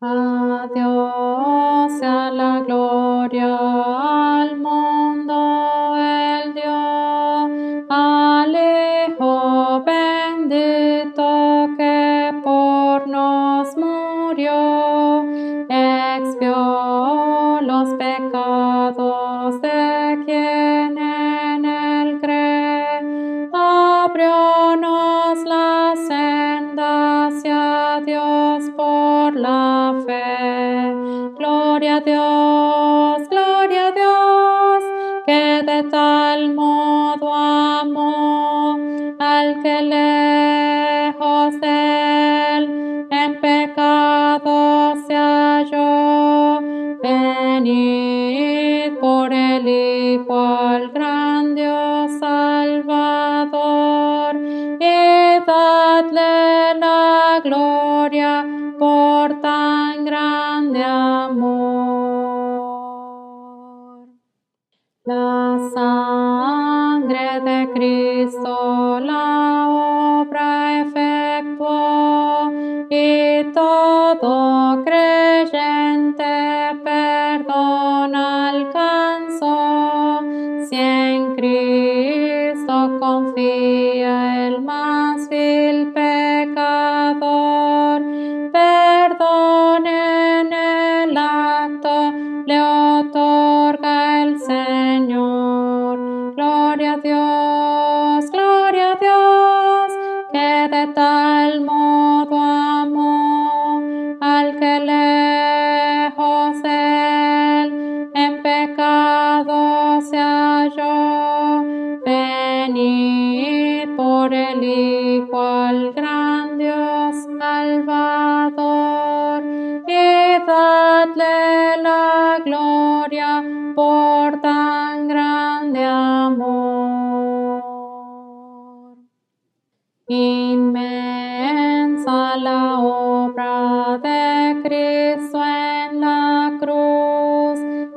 A Dios sea la gloria, al mundo el Dios, al Hijo bendito que por nos murió, expió los pecados de quien en él cree, abriónos la senda hacia Dios por la fe. Gloria a Dios, que de tal modo amó al que lejos de él en pecado se halló. Venid por el Hijo al gran Dios Salvador y dadle la gloria por tan grande amor. La sangre de Cristo la obra efectuó y todo creyente perdón alcanzó. Si en Cristo confía el más vil pecador, perdón en el acto le otorga el Señor. Gloria a Dios, que de tal modo amó al que lejos de él en pecado se halló. Venid por el Hijo al gran Dios Salvador y dadle la gloria por tan grande amor. Inmensa la obra de Cristo en la cruz,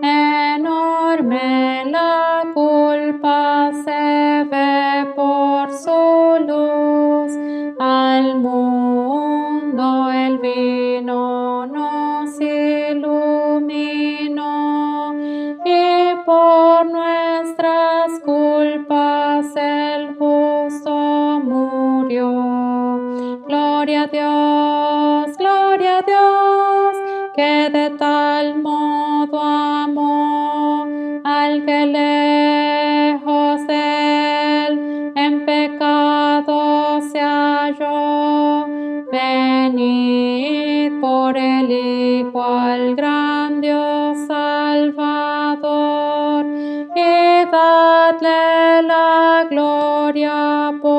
enorme la culpa se ve por su luz. Al mundo el vino nos iluminó y por nuestras culpas el justo murió. Gloria a Dios, que de tal modo amó al que lejos de él en pecado se halló. Venid por el Hijo al gran Dios Salvador y dadle la gloria por